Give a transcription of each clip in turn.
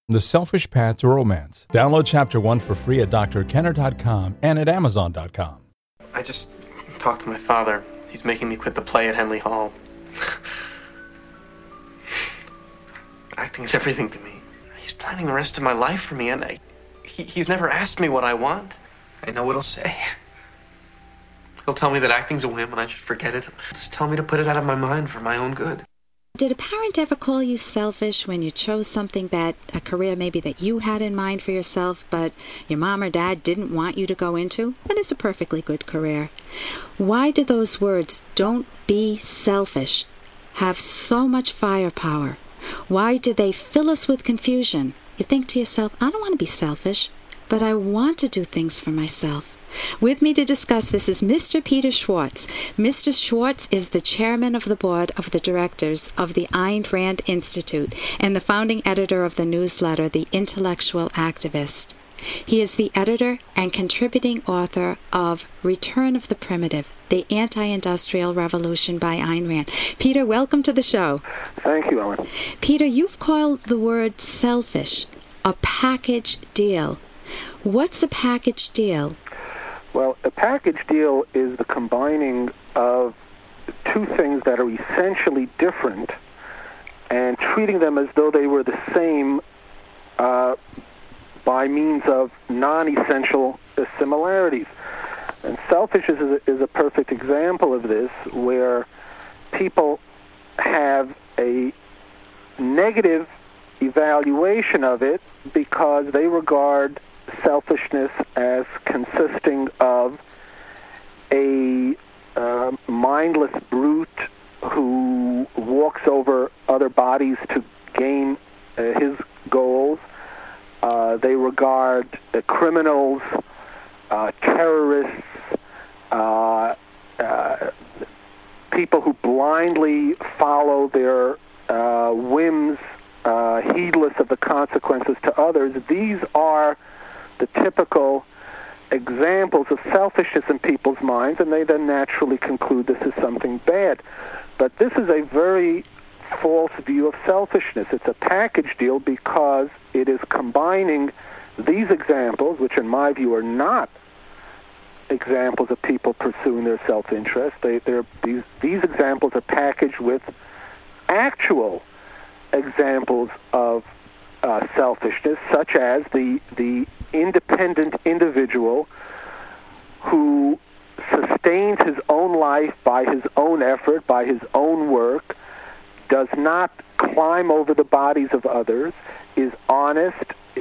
The Selfish Path to Romance. Download Chapter 1 for free at drkenner.com and at amazon.com. I just talked to my father. He's making me quit the play at Henley Hall. Acting is everything to me. He's planning the rest of my life for me, and he's never asked me what I want. I know what he'll say. He'll tell me that acting's a whim and I should forget it. Just tell me to put it out of my mind for my own good. Did a parent ever call you selfish when you chose something a career maybe that you had in mind for yourself, but your mom or dad didn't want you to go into? But it's a perfectly good career. Why do those words, "don't be selfish," have so much firepower? Why do they fill us with confusion? You think to yourself, I don't want to be selfish, but I want to do things for myself. With me to discuss this is Mr. Peter Schwartz. Mr. Schwartz is the chairman of the board of the directors of the Ayn Rand Institute and the founding editor of the newsletter, The Intellectual Activist. He is the editor and contributing author of Return of the Primitive, The Anti-Industrial Revolution by Ayn Rand. Peter, welcome to the show. Thank you, Ellen. Peter, you've called the word selfish a package deal. What's a package deal? Well, a package deal is the combining of two things that are essentially different and treating them as though they were the same by means of non-essential similarities. And selfish is a perfect example of this, where people have a negative evaluation of it because they regard selfishness as consisting of a mindless brute who walks over other bodies to gain his goals. They regard criminals, terrorists, people who blindly follow their whims, heedless of the consequences to others. These are the typical examples of selfishness in people's minds, and they then naturally conclude this is something bad. But this is a very false view of selfishness. It's a package deal because it is combining these examples, which in my view are not examples of people pursuing their self-interest. These examples are packaged with actual examples of selfishness, such as the independent individual who sustains his own life by his own effort, by his own work, does not climb over the bodies of others, is honest,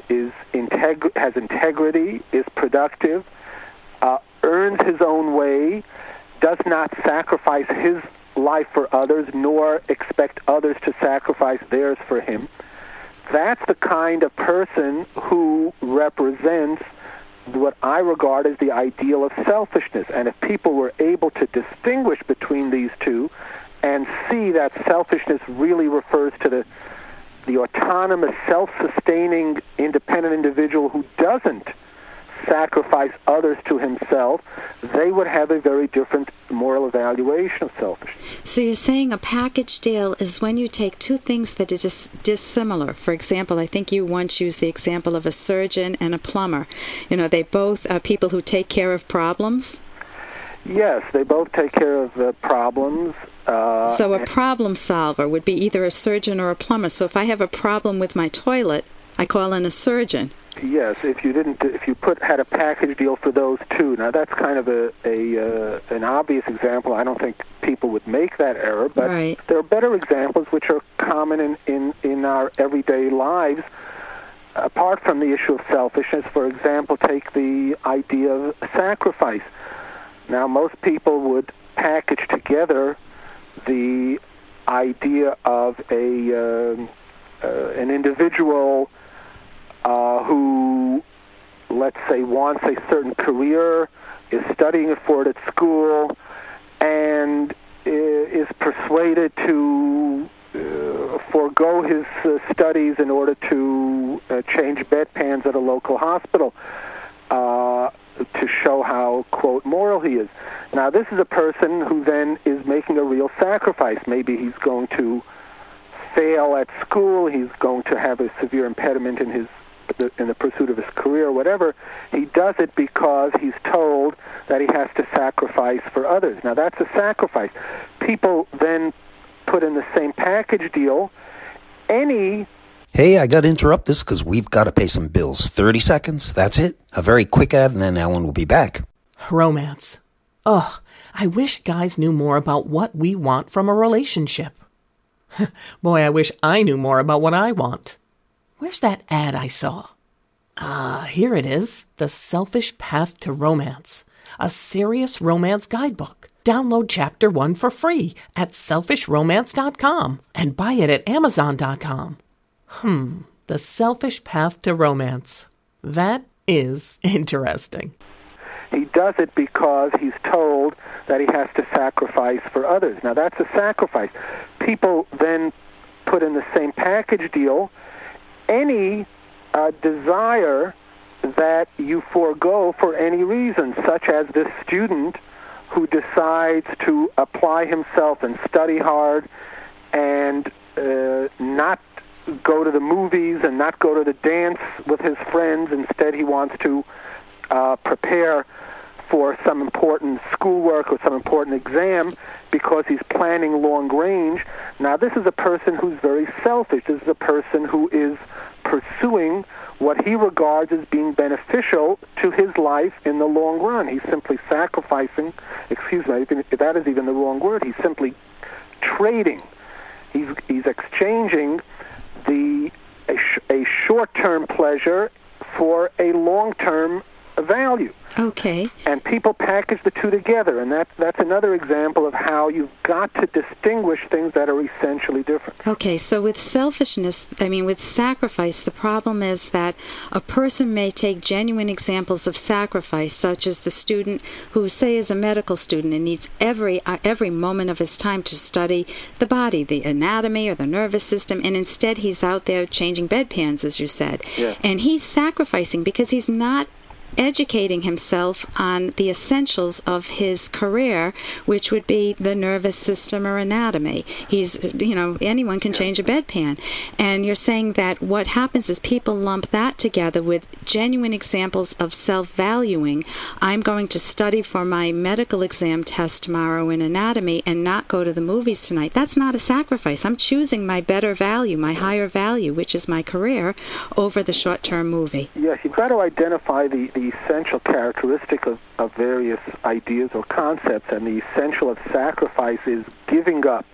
has integrity, is productive, earns his own way, does not sacrifice his life for others, nor expect others to sacrifice theirs for him. That's the kind of person who represents what I regard as the ideal of selfishness. And if people were able to distinguish between these two and see that selfishness really refers to the autonomous, self-sustaining, independent individual who doesn't sacrifice others to himself, they would have a very different moral evaluation of selfishness. So you're saying a package deal is when you take two things that are dissimilar. For example, I think you once used the example of a surgeon and a plumber. You know, they both are people who take care of problems? Yes, they both take care of problems. So a problem solver would be either a surgeon or a plumber. So if I have a problem with my toilet, I call in a surgeon. Yes, if you had a package deal for those two. Now that's kind of an obvious example. I don't think people would make that error, but right. There are better examples which are common in our everyday lives. Apart from the issue of selfishness, for example, take the idea of sacrifice. Now most people would package together the idea of an individual who, let's say, wants a certain career, is studying for it at school, and is persuaded to forego his studies in order to change bedpans at a local hospital to show how, quote, moral he is. Now, this is a person who then is making a real sacrifice. Maybe he's going to fail at school, he's going to have a severe impediment in the pursuit of his career, whatever. He does it because he's told that he has to sacrifice for others. Now, that's a sacrifice. People then put in the same package deal any... Hey, I got to interrupt this because we've got to pay some bills. 30 seconds, that's it. A very quick ad, and then Ellen will be back. Romance. Ugh, I wish guys knew more about what we want from a relationship. Boy, I wish I knew more about what I want. Where's that ad I saw? Here it is. The Selfish Path to Romance. A serious romance guidebook. Download Chapter 1 for free at selfishromance.com and buy it at amazon.com. The Selfish Path to Romance. That is interesting. He does it because he's told that he has to sacrifice for others. Now, that's a sacrifice. People then put in the same package deal any desire that you forego for any reason, such as this student who decides to apply himself and study hard and not go to the movies and not go to the dance with his friends. Instead, he wants to prepare for some important schoolwork or some important exam because he's planning long range. Now, this is a person who's very selfish. This is a person who is pursuing what he regards as being beneficial to his life in the long run. He's simply sacrificing, that is even the wrong word, he's simply trading. He's exchanging a short-term pleasure for a long-term value. Okay. And people package the two together, and that's another example of how you've got to distinguish things that are essentially different. Okay, so with with sacrifice, the problem is that a person may take genuine examples of sacrifice, such as the student who, say, is a medical student and needs every moment of his time to study the body, the anatomy or the nervous system, and instead he's out there changing bedpans, as you said. Yeah. And he's sacrificing because he's not educating himself on the essentials of his career, which would be the nervous system or anatomy. Anyone can change a bedpan. And you're saying that what happens is people lump that together with genuine examples of self-valuing. I'm going to study for my medical exam test tomorrow in anatomy and not go to the movies tonight. That's not a sacrifice. I'm choosing my better value, my higher value, which is my career, over the short-term movie. Yes, you've got to identify the essential characteristic of various ideas or concepts, and the essential of sacrifice is giving up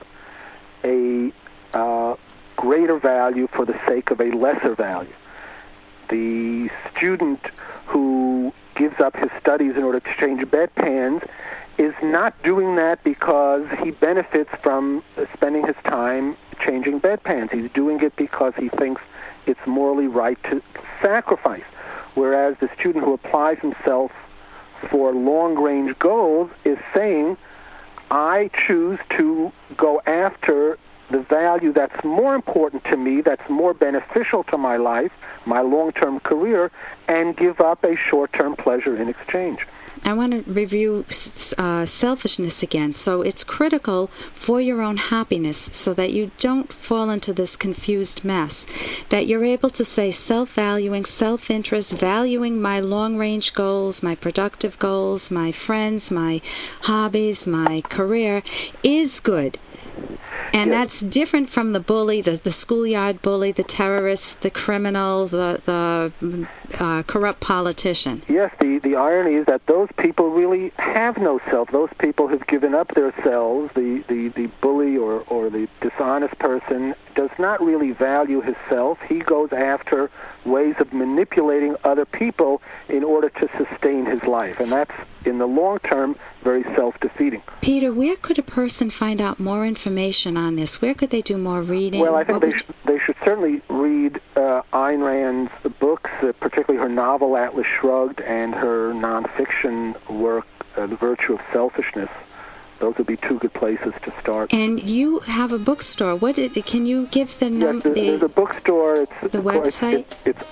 a greater value for the sake of a lesser value. The student who gives up his studies in order to change bedpans is not doing that because he benefits from spending his time changing bedpans. He's doing it because he thinks it's morally right to sacrifice. Whereas the student who applies himself for long-range goals is saying, I choose to go after the value that's more important to me, that's more beneficial to my life, my long-term career, and give up a short-term pleasure in exchange. I want to review selfishness again. So it's critical for your own happiness so that you don't fall into this confused mess, that you're able to say self-valuing, self-interest, valuing my long-range goals, my productive goals, my friends, my hobbies, my career is good. And that's different from the bully, the schoolyard bully, the terrorist, the criminal, the corrupt politician. Yes, the irony is that those people really have no self. Those people have given up their selves. The bully or the dishonest person does not really value his self. He goes after ways of manipulating other people in order to sustain his life. And that's, in the long term, very self-defeating. Peter, where could a person find out more information on this? Where could they do more reading? Well, I think they should certainly read Ayn Rand's books, particularly her novel Atlas Shrugged and her nonfiction work, The Virtue of Selfishness. Those would be two good places to start. And you have a bookstore. Can you give the number? Yes, there's a bookstore. The website? It's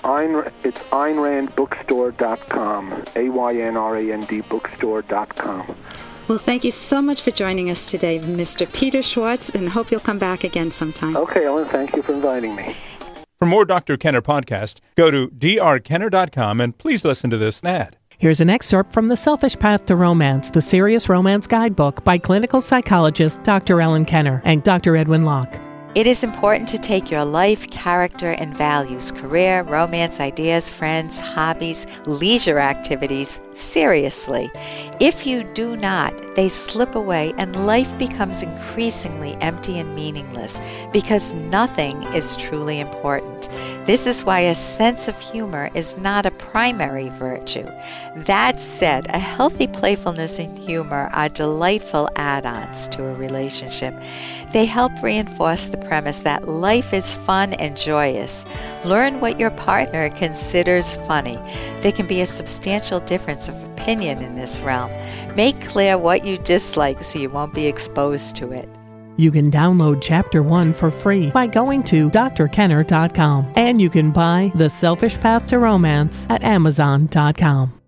AynRandBookstore.com. AYNRAND bookstore.com. Well, thank you so much for joining us today, Mr. Peter Schwartz, and hope you'll come back again sometime. Okay, Ellen, thank you for inviting me. For more Dr. Kenner podcast, go to drkenner.com and please listen to this ad. Here's an excerpt from The Selfish Path to Romance, the Serious Romance Guidebook by clinical psychologist Dr. Ellen Kenner and Dr. Edwin Locke. It is important to take your life, character, and values, career, romance, ideas, friends, hobbies, leisure activities seriously. If you do not, they slip away and life becomes increasingly empty and meaningless because nothing is truly important. This is why a sense of humor is not a primary virtue. That said, a healthy playfulness and humor are delightful add-ons to a relationship. They help reinforce the premise that life is fun and joyous. Learn what your partner considers funny. There can be a substantial difference of opinion in this realm. Make clear what you dislike so you won't be exposed to it. You can download Chapter 1 for free by going to drkenner.com. And you can buy The Selfish Path to Romance at amazon.com.